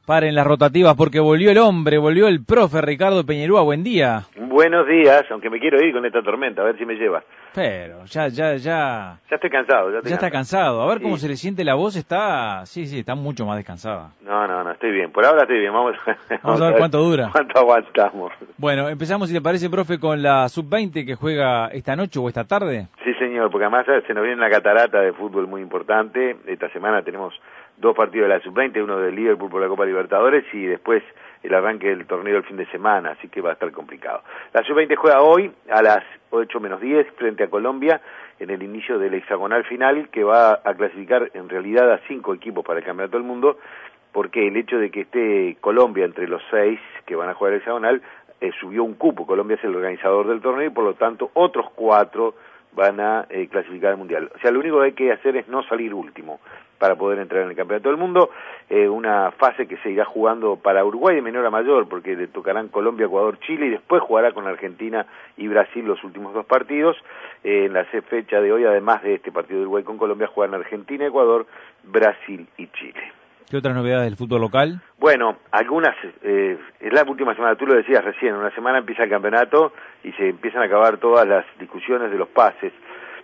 Paren las rotativas porque volvió el hombre, volvió el profe Ricardo Peñarúa. Buen día. Buenos días, aunque me quiero ir con esta tormenta, a ver si me lleva. Pero, ya estoy cansado. Ya está cansado. A ver sí. cómo se le siente la voz, está mucho más descansada. No, estoy bien. Por ahora estoy bien, vamos a ver cuánto dura. Cuánto aguantamos. Bueno, empezamos, si te parece, profe, con la Sub-20 que juega esta noche o esta tarde. Sí, señor, porque además se nos viene una catarata de fútbol muy importante. Esta semana tenemos 2 partidos de la Sub-20, uno del Liverpool por la Copa Libertadores y después el arranque del torneo el fin de semana, así que va a estar complicado. La Sub-20 juega hoy a las 8:10 frente a Colombia en el inicio del hexagonal final que va a clasificar en realidad a 5 equipos para el Campeonato del Mundo, porque el hecho de que esté Colombia entre los 6 que van a jugar el hexagonal subió un cupo. Colombia es el organizador del torneo y por lo tanto otros 4 van a clasificar al Mundial. O sea, lo único que hay que hacer es no salir último para poder entrar en el Campeonato del Mundo, una fase que se irá jugando para Uruguay de menor a mayor, porque le tocarán Colombia, Ecuador, Chile, y después jugará con Argentina y Brasil los últimos 2 partidos. En la fecha de hoy, además de este partido de Uruguay con Colombia, juegan Argentina, Ecuador, Brasil y Chile. ¿Qué otras novedades del fútbol local? Bueno, algunas, es la última semana, tú lo decías recién, una semana empieza el campeonato y se empiezan a acabar todas las discusiones de los pases.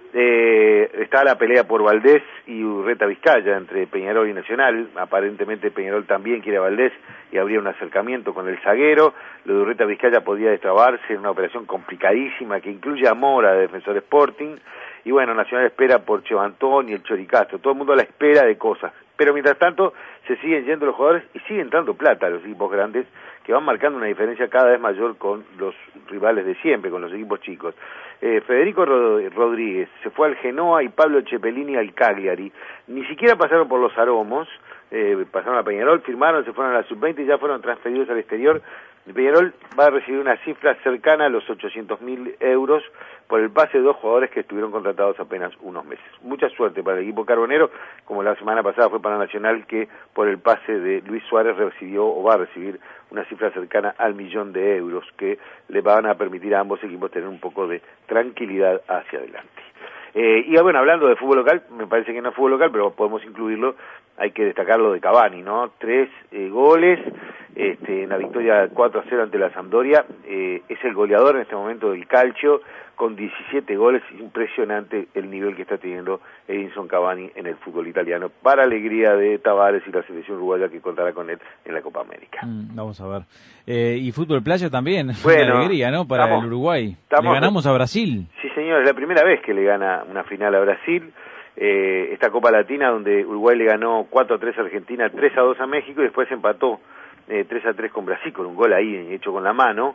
Está la pelea por Valdés y Urreta Vizcaya entre Peñarol y Nacional. Aparentemente Peñarol también quiere a Valdés y habría un acercamiento con el zaguero. Lo de Urreta Vizcaya podría destrabarse en una operación complicadísima que incluye a Mora de Defensor Sporting. Y bueno, Nacional espera por Chevantón y el Choricastro. Todo el mundo a la espera de cosas. Pero mientras tanto se siguen yendo los jugadores y siguen dando plata a los equipos grandes, que van marcando una diferencia cada vez mayor con los rivales de siempre, con los equipos chicos. Federico Rodríguez se fue al Genoa y Pablo Cepelini al Cagliari. Ni siquiera pasaron por los Aromos, pasaron a Peñarol, firmaron, se fueron a la Sub-20 y ya fueron transferidos al exterior. Peñarol va a recibir una cifra cercana a los 800.000 euros por el pase de 2 jugadores que estuvieron contratados apenas unos meses. Mucha suerte para el equipo carbonero, como la semana pasada fue para Nacional, que por el pase de Luis Suárez recibió o va a recibir una cifra cercana al 1.000.000 de euros que le van a permitir a ambos equipos tener un poco de tranquilidad hacia adelante. Y bueno, hablando de fútbol local, me parece que no es fútbol local, pero podemos incluirlo, hay que destacar lo de Cavani, ¿no? 3 goles, en la victoria 4-0 ante la Sampdoria, es el goleador en este momento del calcio, con 17 goles, impresionante el nivel que está teniendo Edinson Cavani en el fútbol italiano, para alegría de Tavares y la selección uruguaya que contará con él en la Copa América. Vamos a ver. Y fútbol playa también, bueno, una alegría, ¿no? Para el Uruguay. Le ganamos a Brasil. Sí, señor, es la primera vez que le gana una final a Brasil. Esta Copa Latina donde Uruguay le ganó 4-3 a Argentina, 3-2 a México y después empató 3-3 con Brasil, con un gol ahí hecho con la mano,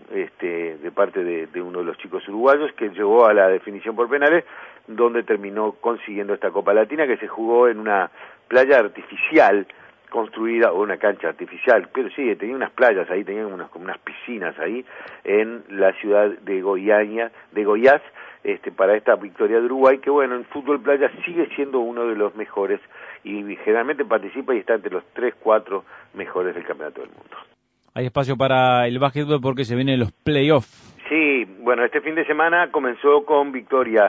de parte de uno de los chicos uruguayos, que llegó a la definición por penales, donde terminó consiguiendo esta Copa Latina, que se jugó en una playa artificial construida, o una cancha artificial, pero sí, tenía unas playas ahí, tenían como unas piscinas ahí, en la ciudad de Goiás, para esta victoria de Uruguay, que bueno, en fútbol playa sigue siendo uno de los mejores, y generalmente participa y está entre los 3-4 mejores del Campeonato del Mundo. Hay espacio para el básquetbol porque se vienen los playoffs. Sí, bueno, este fin de semana comenzó con victoria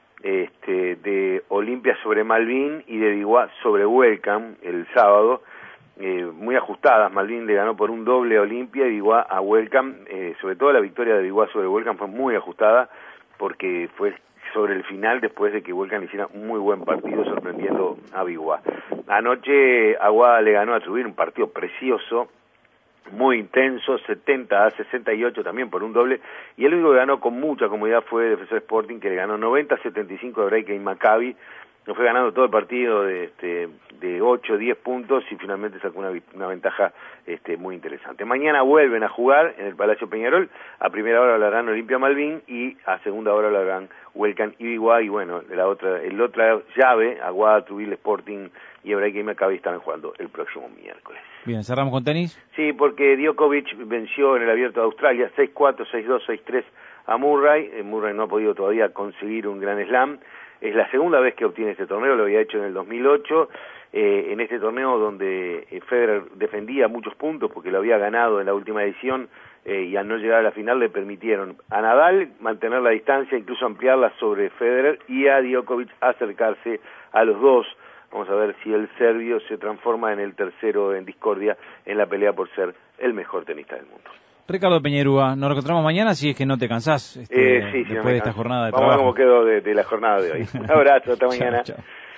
de Olimpia sobre Malvin y de Biguá sobre Welcome el sábado, muy ajustadas. Malvin le ganó por un doble a Olimpia y Biguá a Welcome, sobre todo la victoria de Biguá sobre Welcome fue muy ajustada porque fue sobre el final después de que Welcome hiciera un muy buen partido sorprendiendo a Biguá. Anoche Aguada le ganó a Trubín, un partido precioso, muy intenso, 70-68 también por un doble, y el único que ganó con mucha comodidad fue Defensor Sporting, que le ganó 90-75 a Break y Maccabi, no fue ganando todo el partido de 8-10 puntos y finalmente sacó una ventaja muy interesante. Mañana vuelven a jugar en el Palacio Peñarol, a primera hora hablarán Olimpia Malvin y a segunda hora hablarán Welcome y Biguá, y bueno, la otra llave, Aguada, Trujillo Sporting y Break y Maccabi estarán jugando el próximo miércoles. Bien, ¿cerramos con tenis? Sí, porque Djokovic venció en el Abierto de Australia 6-4, 6-2, 6-3 a Murray. Murray no ha podido todavía conseguir un Grand Slam. Es la segunda vez que obtiene este torneo, lo había hecho en el 2008. En este torneo donde Federer defendía muchos puntos porque lo había ganado en la última edición y al no llegar a la final le permitieron a Nadal mantener la distancia, incluso ampliarla sobre Federer, y a Djokovic acercarse a los dos Vamos a ver si el serbio se transforma en el tercero en discordia en la pelea por ser el mejor tenista del mundo. Ricardo Peñerúa, nos reencontramos mañana si es que no te cansás Sí, después de esta jornada de trabajo. Vamos a ver cómo quedo de la jornada de hoy. Un abrazo, hasta mañana. Chao, chao.